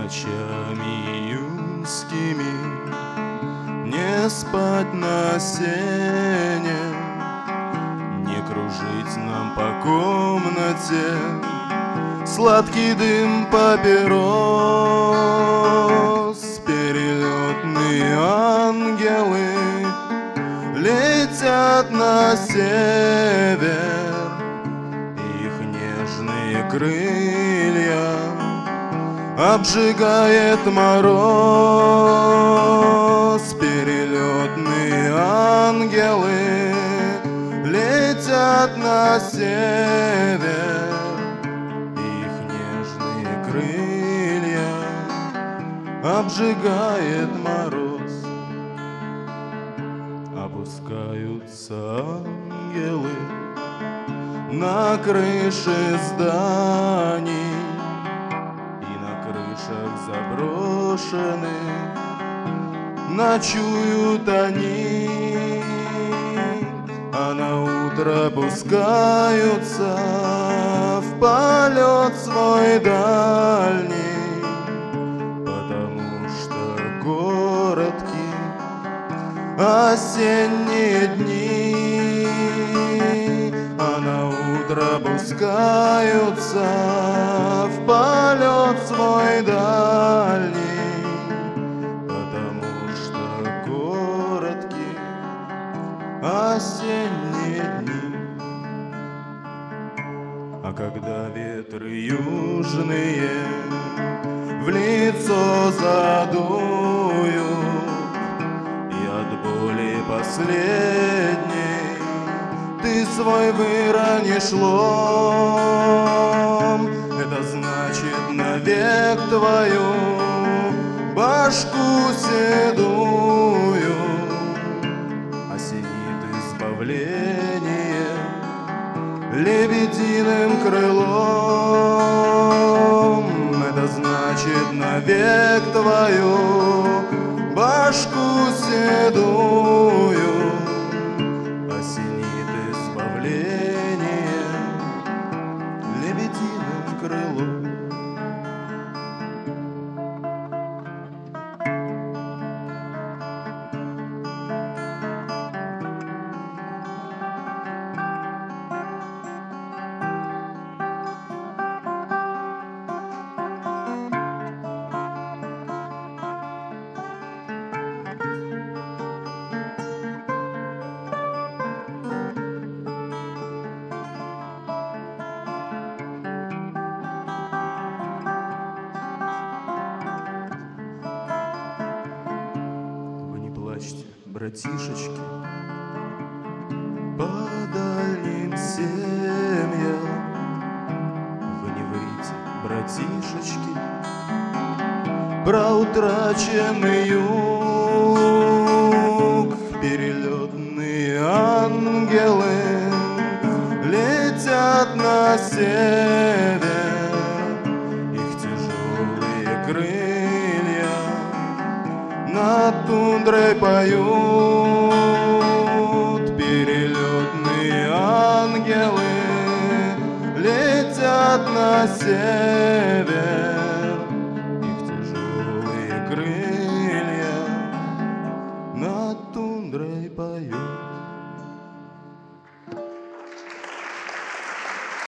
Ночами июньскими не спать на сене, не кружить нам по комнате сладкий дым папирос. Перелетные ангелы летят на север, их нежные крылья обжигает мороз. Перелетные ангелы летят на север, их нежные крылья обжигает мороз. Опускаются ангелы на крыши зданий, заброшены, ночуют они, а на утро пускаются в полет свой дальний, потому что короткие осенние дни, а на утро пускаются в полет свой дальний, потому что короткие осенние дни. А когда ветры южные в лицо задуют, и от боли последней ты свой выронишь лом, это значит навек твою башку седую осенит избавление лебединым крылом. Это значит навек твою башку седую осенит избавление лебединым крылом. Братишечки, по дальним семьям, вы не врите, братишечки, про утраченный юг. Перелетные ангелы летят на север, их тяжелые крылья над тундрой поют. Перелетные ангелы летят на север, их тяжелые крылья над тундрой поют.